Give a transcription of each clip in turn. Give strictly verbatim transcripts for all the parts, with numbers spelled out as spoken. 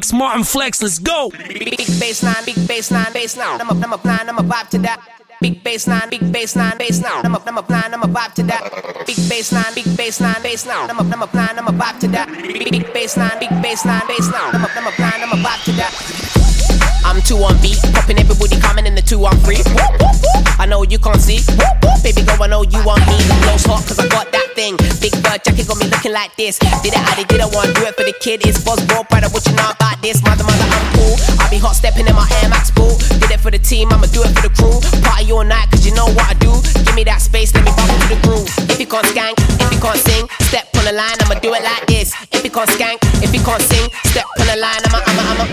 Smart and Flex, let's go. Big bassline, big bassline, bassline. I'm a, I'm a blind, I'm a vibe to that. Big bassline, big bassline, bassline. I'm a, I'm a blind, I'm a vibe to that. Big bassline, big bassline, bassline. I'm a, I'm a blind, I'm a vibe to that. Big bassline, big bassline, bassline. I'm a, I'm a blind, I'm a vibe to that. I'm two on beat, popping everybody coming in the two on three. I know you can't see, baby girl, I know you want me. The flow's hot cause I got that thing. Big bird jacket got me looking like this. Did it how they did, I want do it for the kid. It's Buzz Bro, proud of what you know about this. Mother, mother, I'm cool. I be hot stepping in my Air Max boot. Did it for the team, I'ma do it for the crew. Party all night cause you know what I do. Give me that space, let me bump into the groove. If you can't skank, if you can't sing, step on the line, I'ma do it like this. If you can't skank, if you can't sing, step on the line, I'ma, I'ma, I'ma.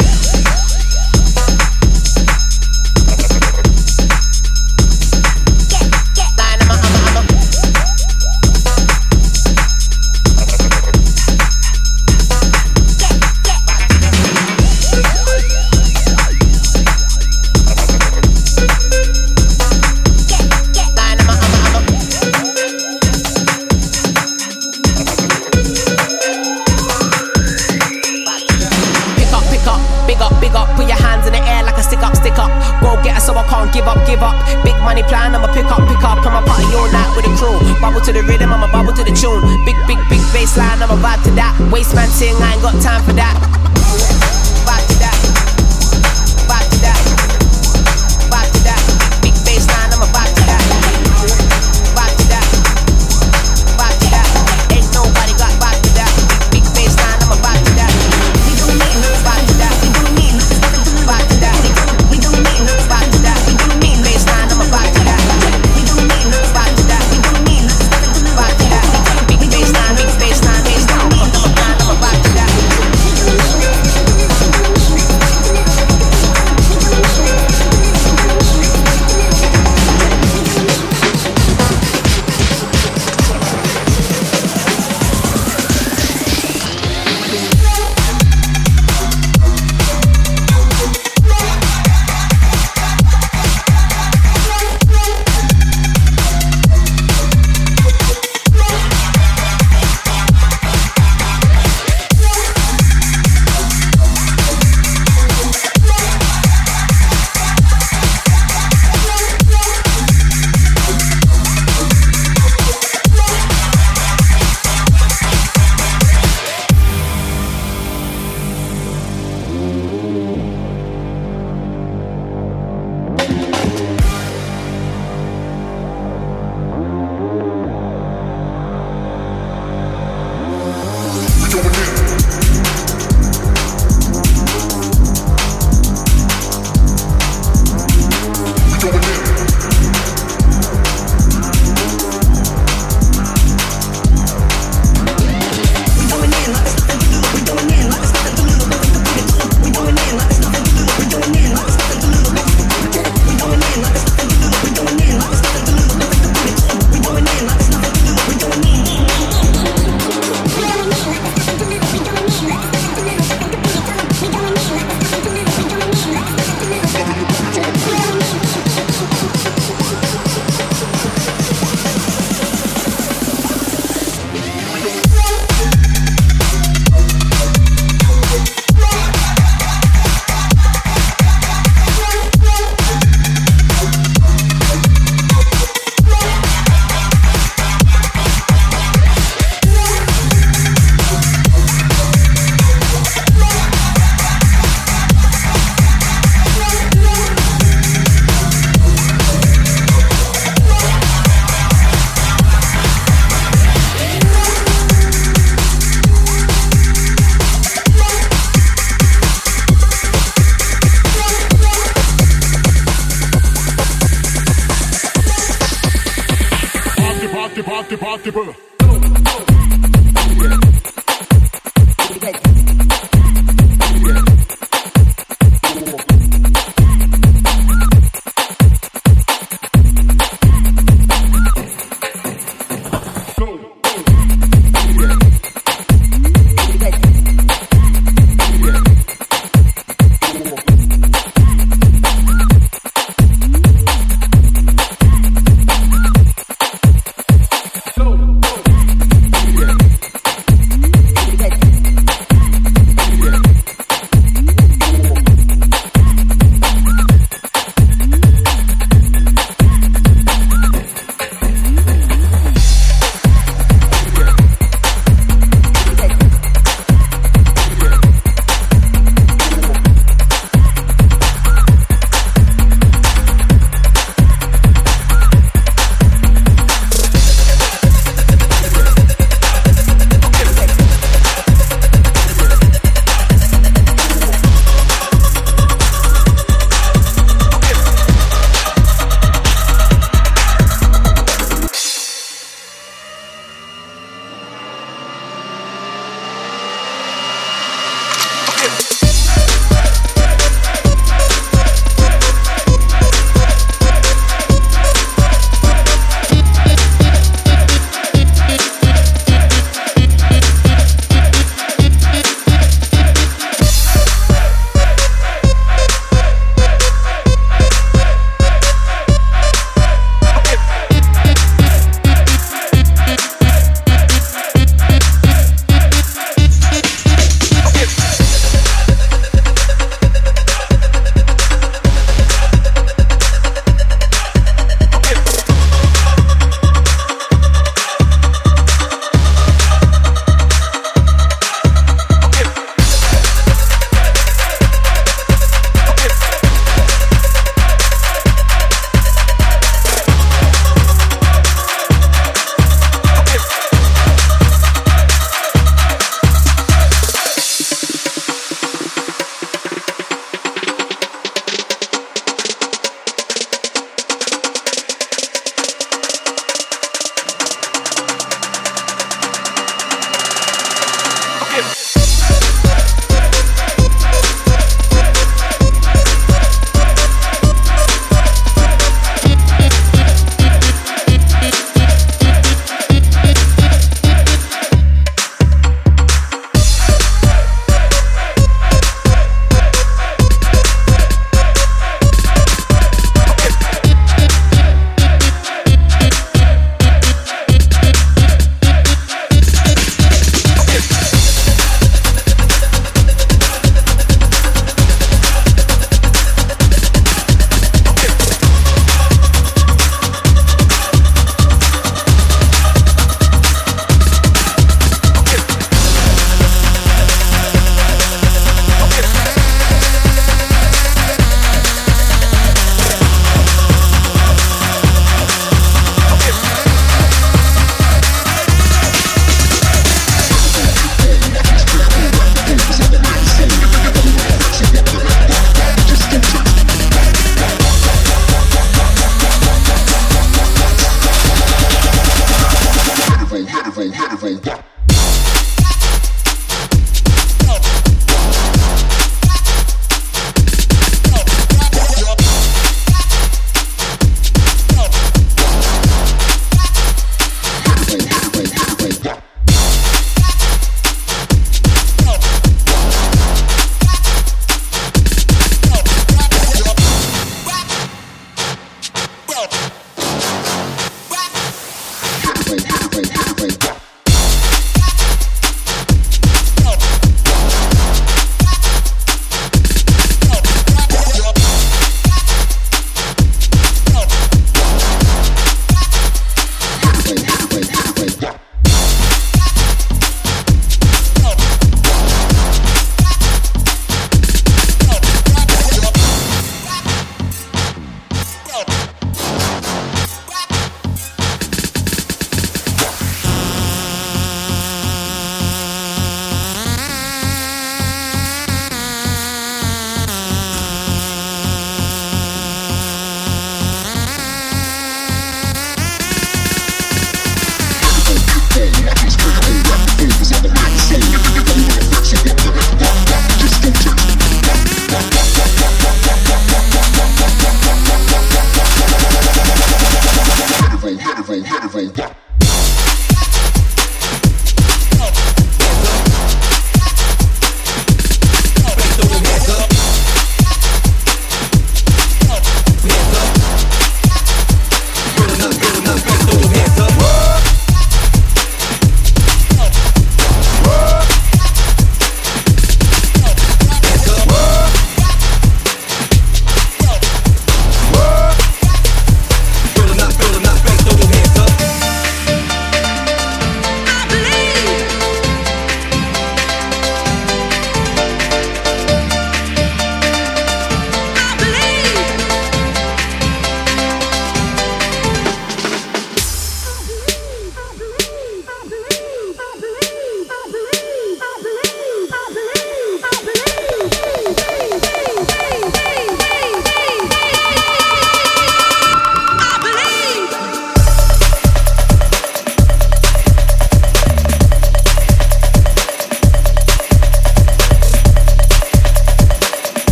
Give up, give up. Big money plan, I'ma pick up, pick up. I'ma party all night with the crew. Bubble to the rhythm, I'ma bubble to the tune. Big, big, big bass line, I'ma vibe to that. Waistman sing, I ain't got time for that. Vibe to that. Vibe to that. Vibe to that. Big bass line, I'ma vibe to that. Vibe to that. Vibe to that. Ain't nobody got vibe to that. Big bass line, I'ma vibe to that. Vibe to that. Vibe to that. We don't need no vibe to that. Baseline, I'ma vibe to that. Vibe to that. Vibe to that. Big baseline, big baseline, baseline. I'ma vibe to that. party, party, party. Go, go.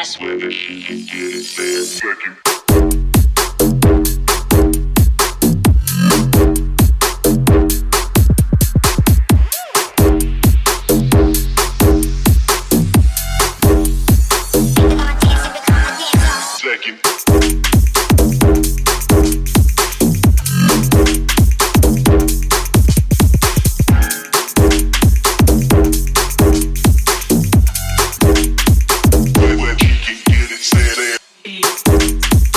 swear that she can get it there. Second. Second.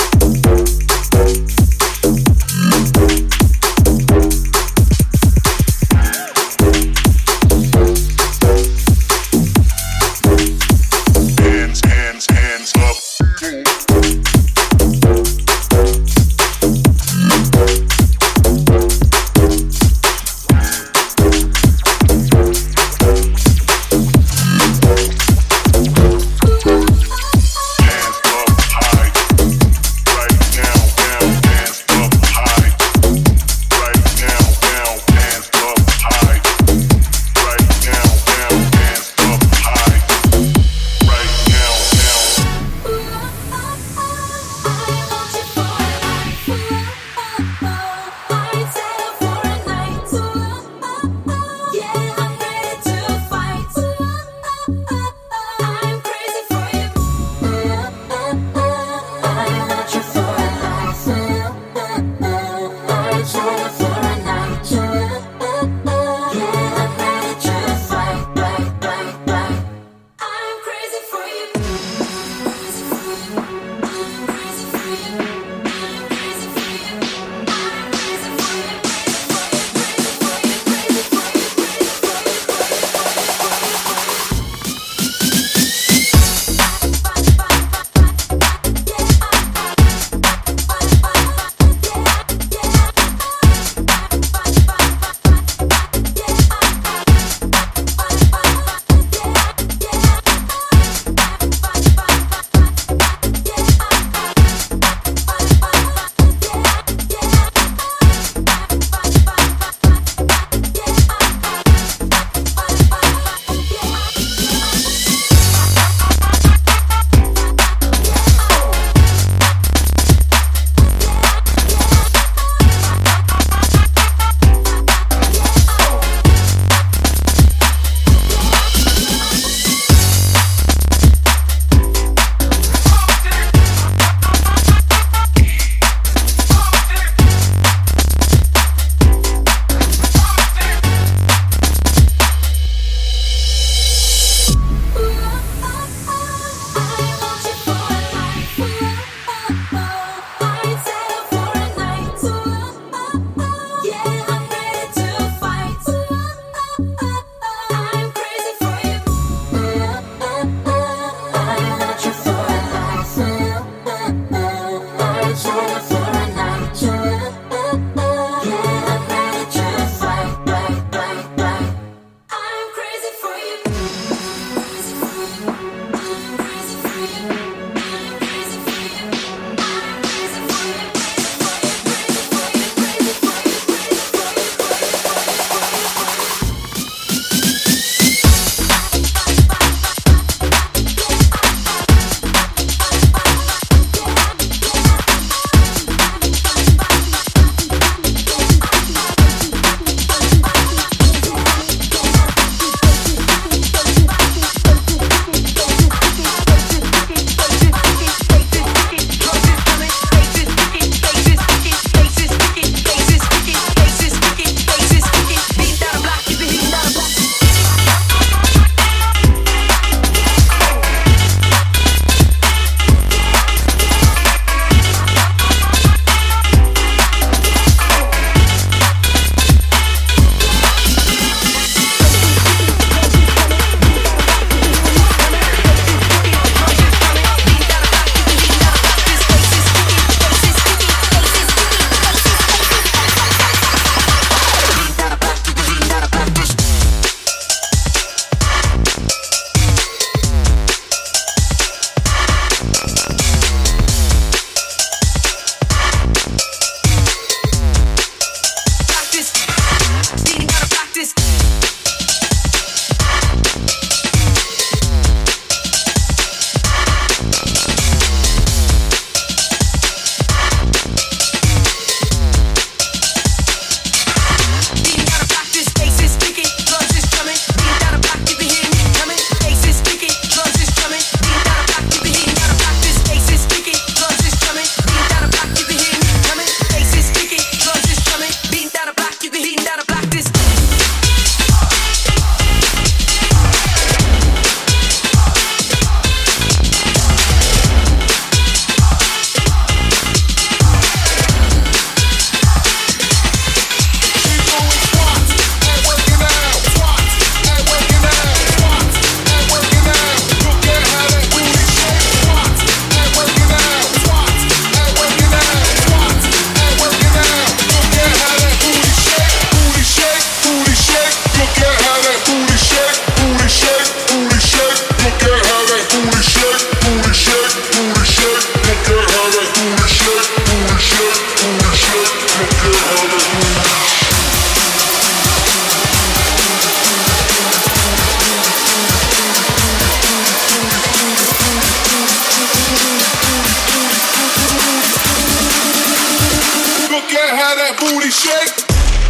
shake.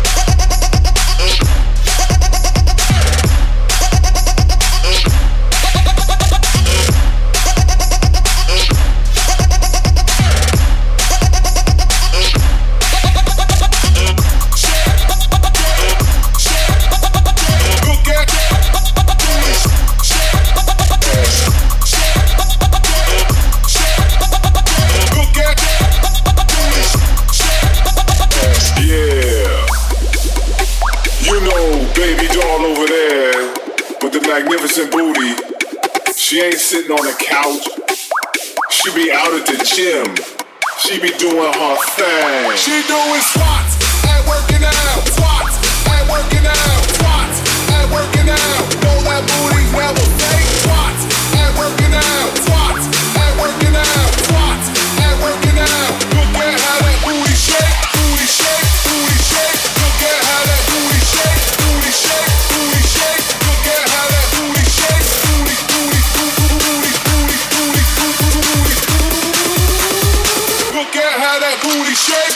Magnificent booty. She ain't sitting on the couch. She be out at the gym. She be doing her thing. She doing squats and working out. Squats and working out. Squats and working out. Know that booty never fake. Squats and working out. Squats and working out. Squats and working out. Look at how that booty shake. Booty shake. Booty shake. Look at how that booty shake. Booty shake. Booty shake. Look at how that booty shake. Booty, booty, booty, booty, booty, booty, booty, booty. Look at how that booty shake.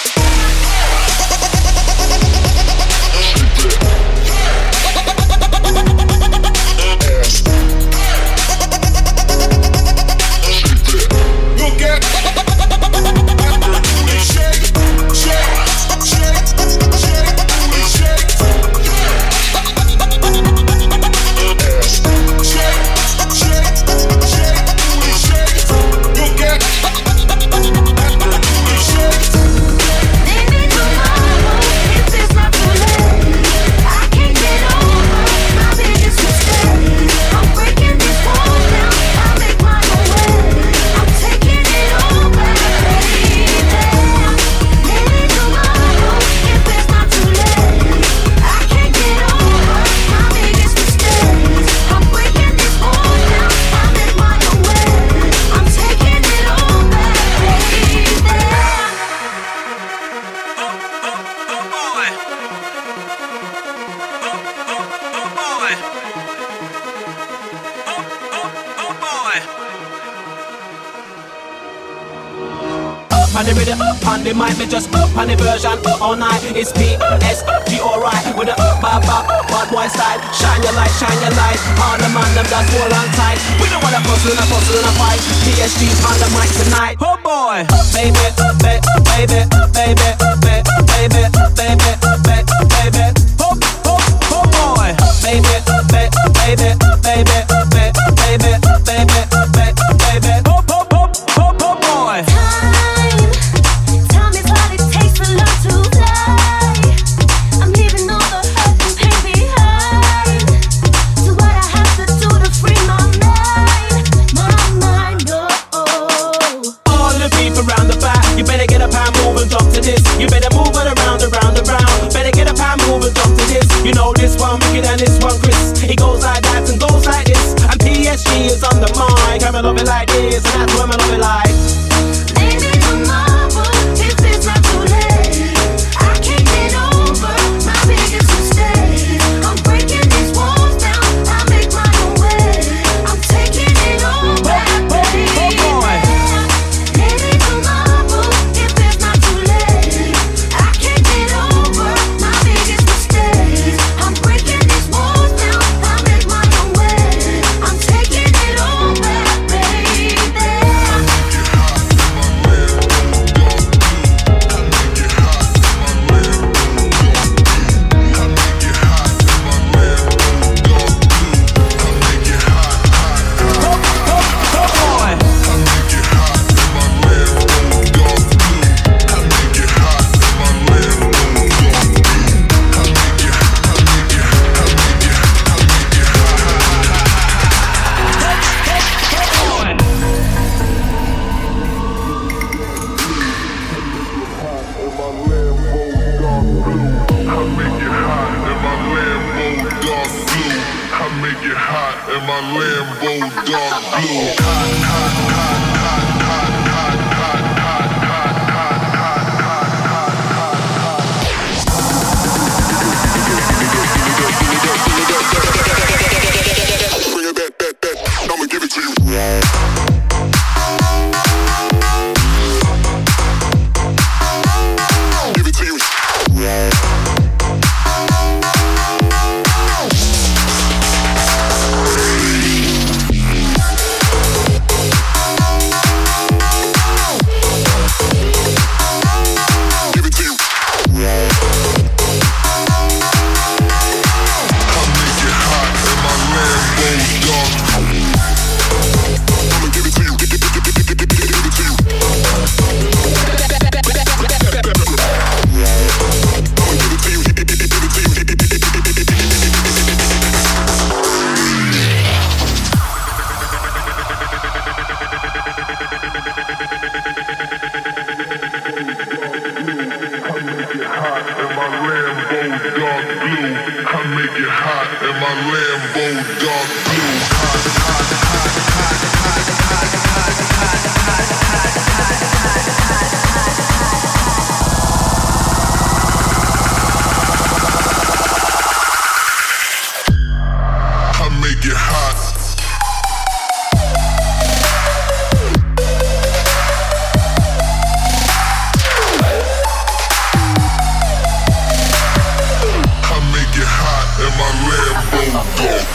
Look at booty shake, shake, shake, shake, booty shake. Shake, shake, shake, booty shake. Look at booty shake. Maybe tomorrow, if it's not too late, I can't get over my biggest mistake. I'm breaking these walls down, I make my own way. I'm taking it all back, baby. Maybe tomorrow, if it's not too late, I can't get over my biggest mistake. I'm breaking these walls down, I make my own way. I'm taking it all back, baby. Up on the rhythm, up on the mic, me just up on the version, up all night. It's P S P alright with the up, bad, bad, bad boy style. Shine your light, shine your light. All the man them just hold on tight. We don't wanna puzzle and a puzzle and a fight. P S G's on the mic tonight. Oh boy, baby, baby, baby, baby, baby, baby, baby, baby, baby. Oh, oh, oh boy, baby, baby, baby, baby, baby, baby, baby, baby. Oh, oh, oh, oh, oh boy. Time, time is all it takes for love to fly. I'm leaving all the hurt and pain behind. So what I have to do to free my mind, my mind, oh. All the people round the back, you better get up and move and jump to this. You better move it around, around, around. Better get up and move and jump to this. You know this one wicked and this one Chris. It goes like that and goes like this. And P S G is on the mic. I'm love it like this, and that's what I love it like. Maybe tomorrow, if it's not too late, I can't get over my biggest mistake. I'm breaking these walls down, I make my own way. I'm taking it all back, baby. Maybe tomorrow, if it's not too late, I can't get over my biggest mistake. I'm breaking these walls down, I make my own way. I'm taking it all back, baby. Yeah. my Lambo dark blue. Hot, hot, hot, hot, hot, hot, hot, hot, hot, hot, hot, hot, hot. I make it hot. In my Lambo dog.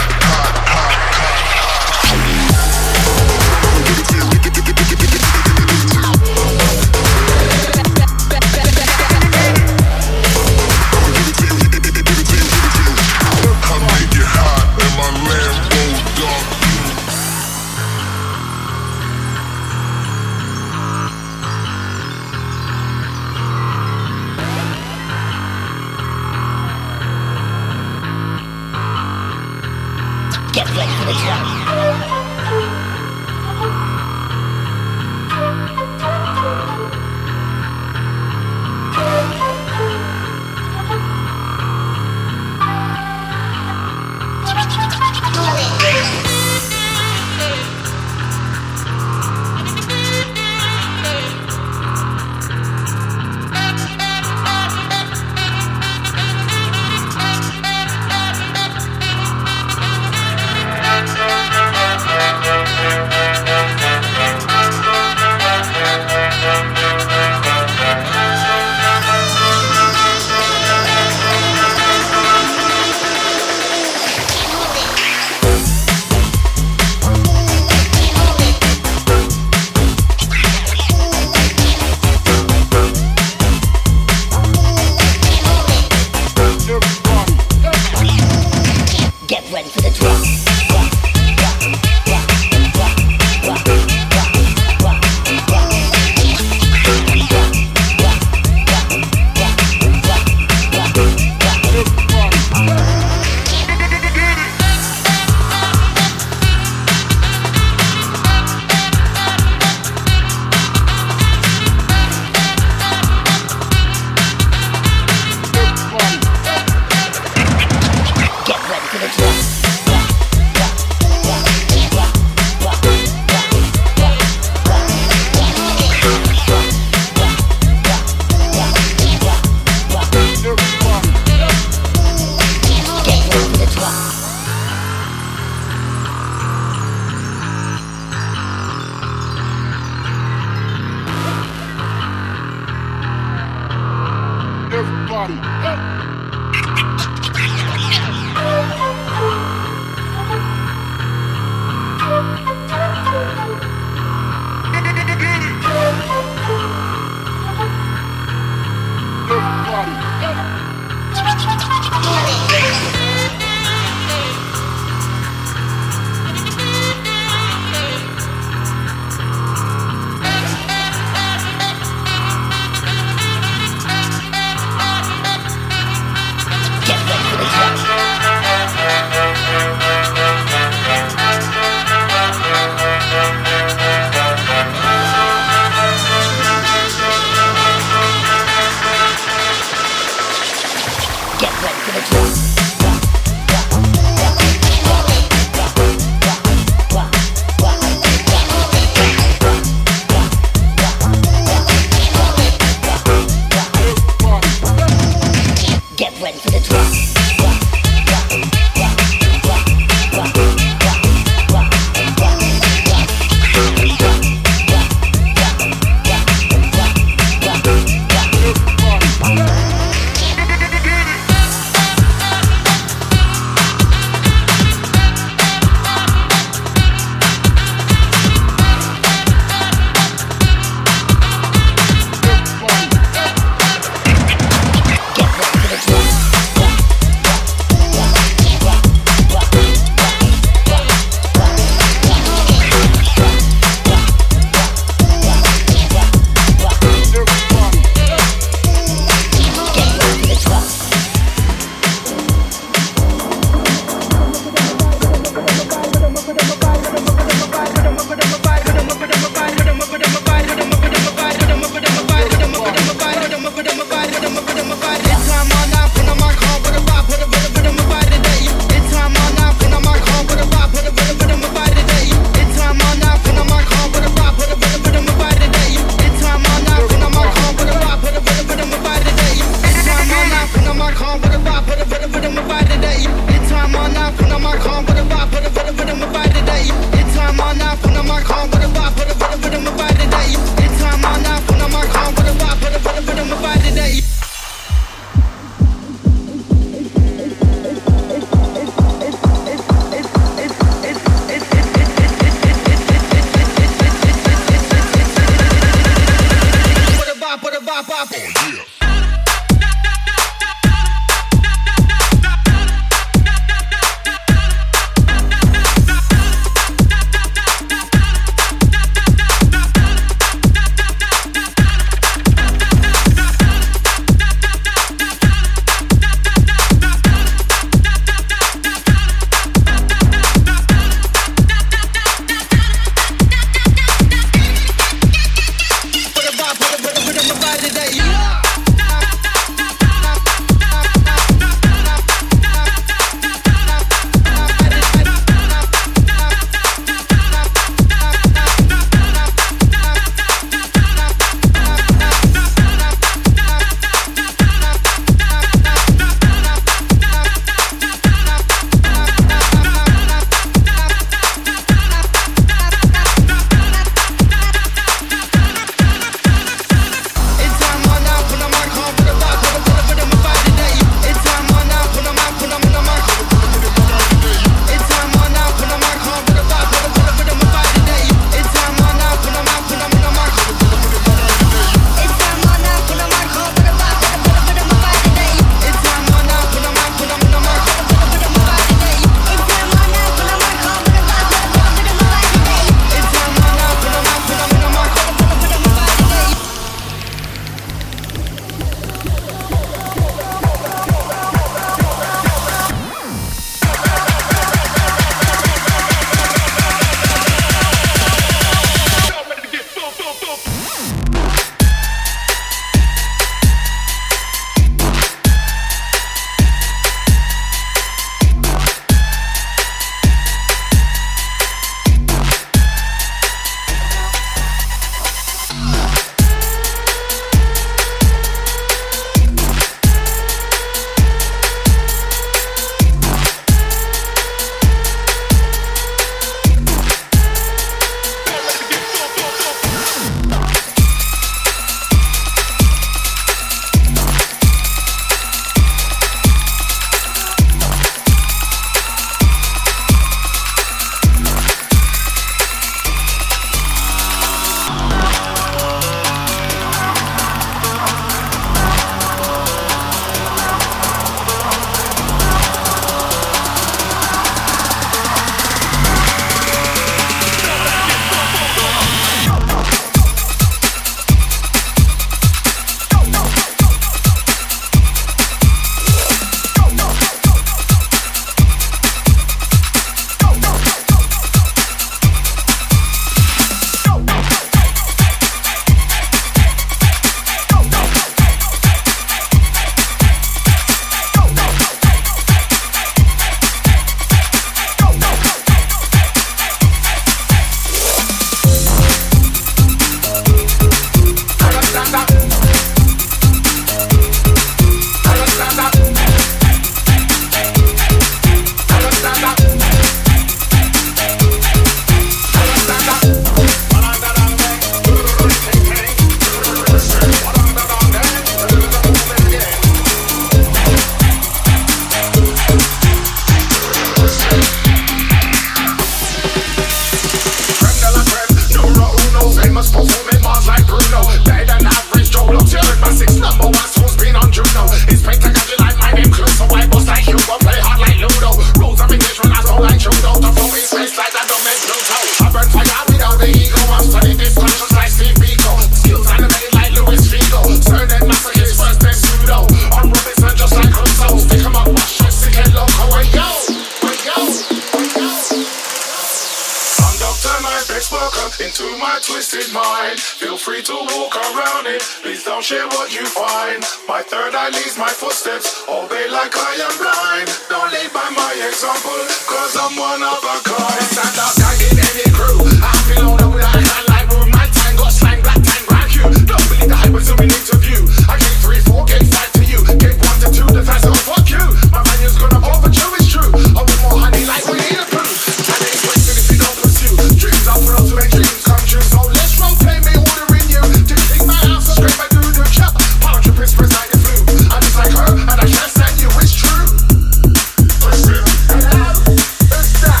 into my twisted mind. Feel free to walk around it, please don't share what you find. My third eye leads my footsteps, obey like I am blind. Don't lead by my example, cause I'm one of a kind. Stand up tight in any crew, I feel older with a hand like room. My time got slang, black time, brand you. Don't believe the hype was doing interview. I gave three, four, gave five to you. Gave one to two, the fans don't fuck you. My manual's gonna over you, it's true. I want more honey like we need a proof. And it's wasted if you don't pursue. Dreams are for us to make dreams come true. So let's role play me ordering you. To kick my house and scrape my doo-doo chop. Power trip is like the flu. I'm just like her and I can't stand you, it's true. Hello, who's that?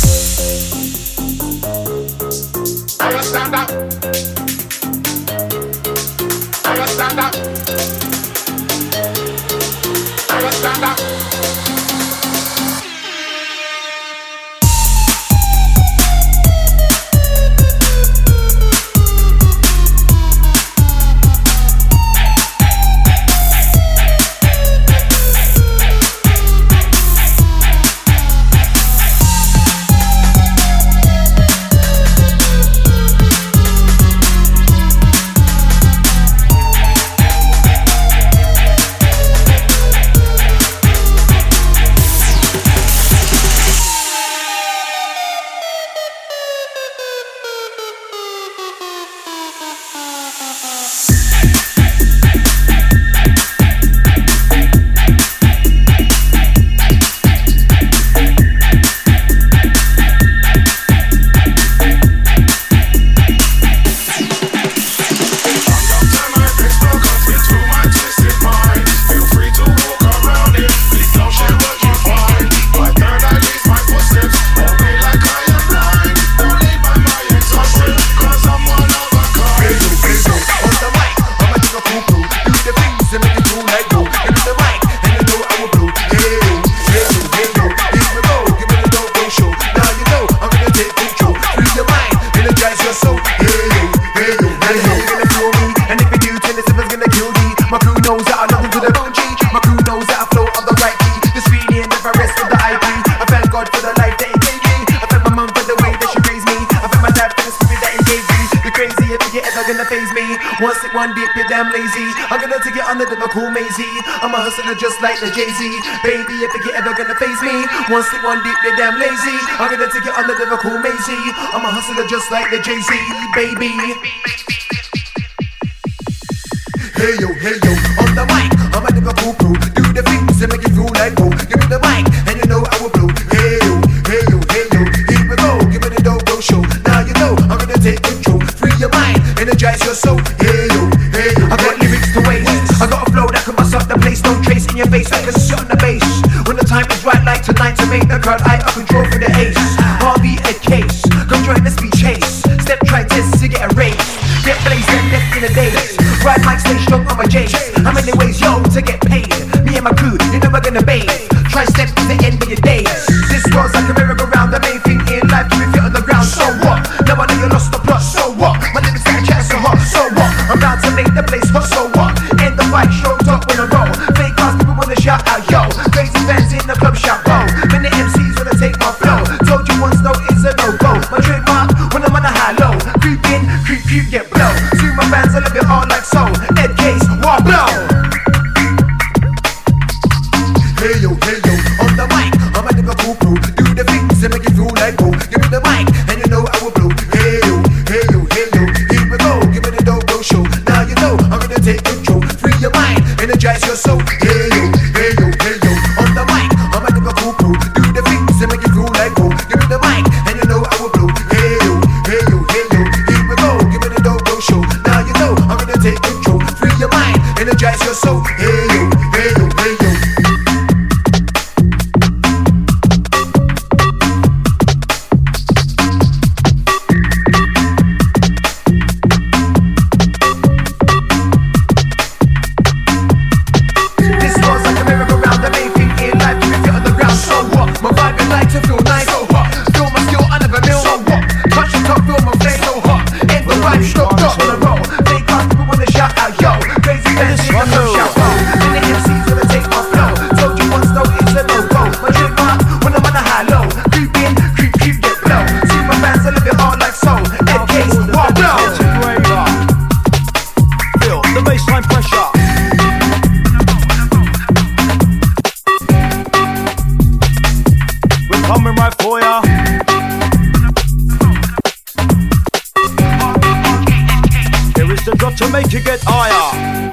I gotta stand up. I gotta stand up. I gotta stand up. Once it one deep, you're damn lazy. I'm gonna take it on the Liverpool Maisie. I'm a hustler just like the Jay-Z. Baby, if you ever gonna face me, once it one deep, you're damn lazy. I'm gonna take it on the Liverpool Maisie. I'm a hustler just like the Jay-Z, baby. Hey yo, hey yo, on the mic, I'm a Liverpool crew. Do the things that make you feel like oh. Give me the mic, and you know I will blow. Hey yo, hey yo, hey yo, here we go. Give me the dope show. Now you know I'm gonna take control. Free your mind, energize your soul. Hey yo, hey yo, I got lyrics to waste. I got a flow that can bust up the place. Don't trace in your face like a shot on the bass. When the time is right, like tonight, to make the crowd eye up control for the ace. Harvey a case, come join the speed chase. Step try test to get a raise. Get blazed and left in the days. Ride mic, stay strong on my J's. How many ways, yo, to get paid? Me and my crew, you're never gonna bathe. Try step to the end of your days. This was like a merry-go-round. The main thing in life, keep your feet on the ground. So what? Now I know you lost the plot. So what? My lyrics got a chat so hot. So what? I'm bound to make the place hot. So what? End the fight, show top when I roll. Fake cars, people wanna shout out, yo. Crazy fans in the club shout, go. Many M Cs wanna take my flow. Told you once, no, it's a no-go. My trademark, when I'm on a high low. Creep in, creep, creep, get blow. See my fans, I live it all like so. Ed Case, war blow. Hey yo, hey yo, on the mic, I'm a Liverpool crew. Do the things that make you feel like oh. Give me the mic, and you know I will blow. Hey yo, hey yo, hey yo, here we go. Give me the dope show. Now you know I'm gonna take control. Free your mind, energize your soul. Hey yo, hey yo, hey yo, on the mic, I'm a Liverpool crew. Do the things that make you feel like oh. Give me the mic, and you know I will blow. Hey yo, hey yo, hey yo, here we go. Give me the dope show. Now you know I'm gonna take control. to make you get higher.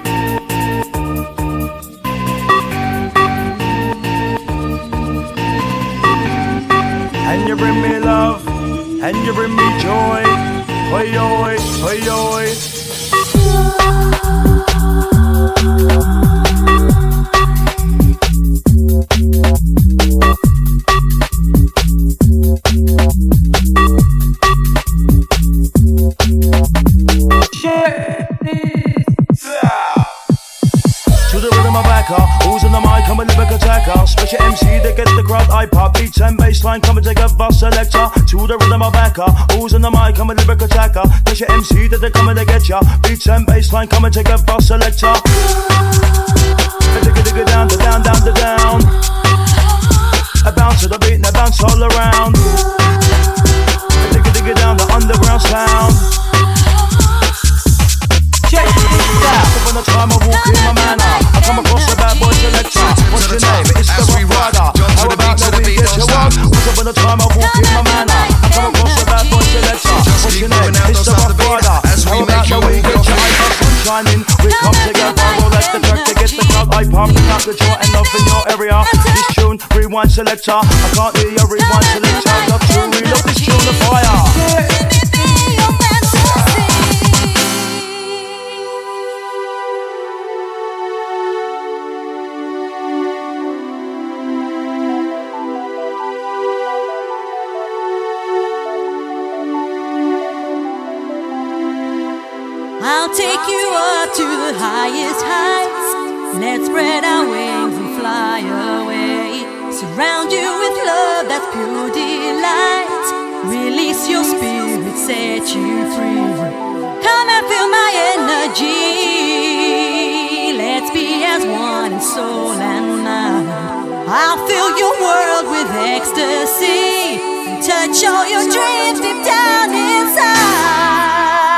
And you bring me love, and you bring me joy. Oi, oi, oi, oi. To the rhythm of backer, who's in the mic, I'm a lyric attacker. Special M C to get the crowd hype up. Beats and bassline coming together, selector. To the rhythm of backer, who's in the mic, I'm a lyric attacker. Special M C that they coming to get ya. Beats and bassline coming together, selector. Dig it, dig it down, the down, down, the down. I bounce to the beat and I bounce all around. Dig it, dig it down, the underground sound. Check it out. From the time I walk in my manner, I come across a bad boy selector. What's your name? It's the Rock Rider. How about now we get you on? Once upon a time I walk in my manner, I come across a bad boy selector. What's your name? It's the Rock Rider. How about now we get you on? Shining, we come together, roll like the track to get the crowd hype up. Out the joy and love in your area. This tune, rewind selector. I can't hear your rewind selector. Love to reload this tune the fire. I'll take you up to the highest heights. Let's spread our wings and fly away. Surround you with love that's pure delight. Release your spirit, set you free. Come and feel my energy. Let's be as one in soul and mind. I'll fill your world with ecstasy. Touch all your dreams deep down inside.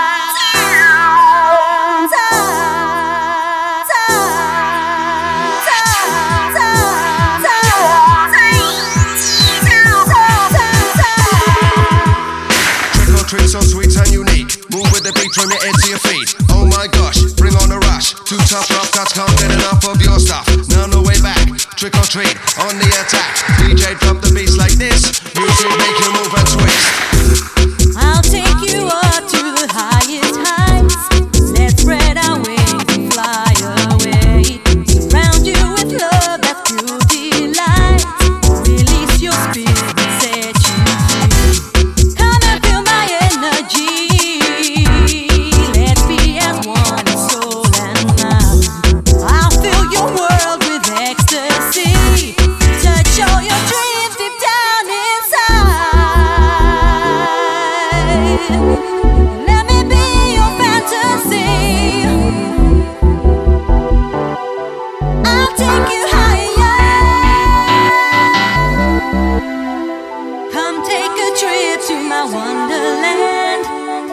So sweet and unique. Move with the beat from your head to your feet. Oh my gosh, bring on the rush. Two tough rough cuts, can't get enough of your stuff. Now no way back, trick or treat, on the attack. D J drop the beats like this. Music make you move and twist. I'll take you up to the highest heights. Let's spread our wings and fly away. Surround you with love that's pure delight. Release your spirit, set you free. Come and feel my energy. Let's be as one in soul and mind. I'll fill your world with ecstasy. Touch all your dreams deep down inside. Let me be your fantasy. I'll take you higher. Come take a trip to my wonderland.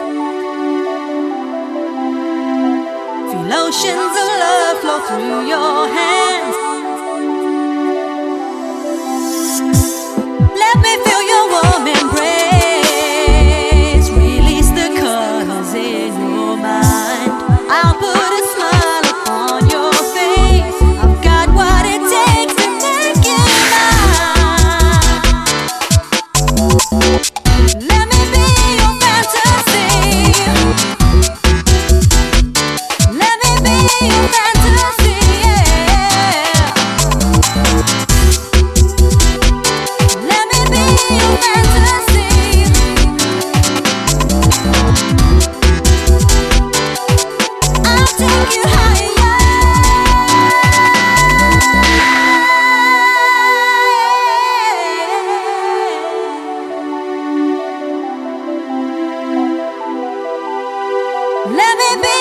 Feel oceans of love flow through your hands. Let me feel your warm embrace. Release the colors in your mind. I'll put a smile upon your face. I've got what it takes to make you mine. Let me be your fantasy. Let me be your fantasy, yeah. Let me be your fantasy. I'll take you higher. Let me be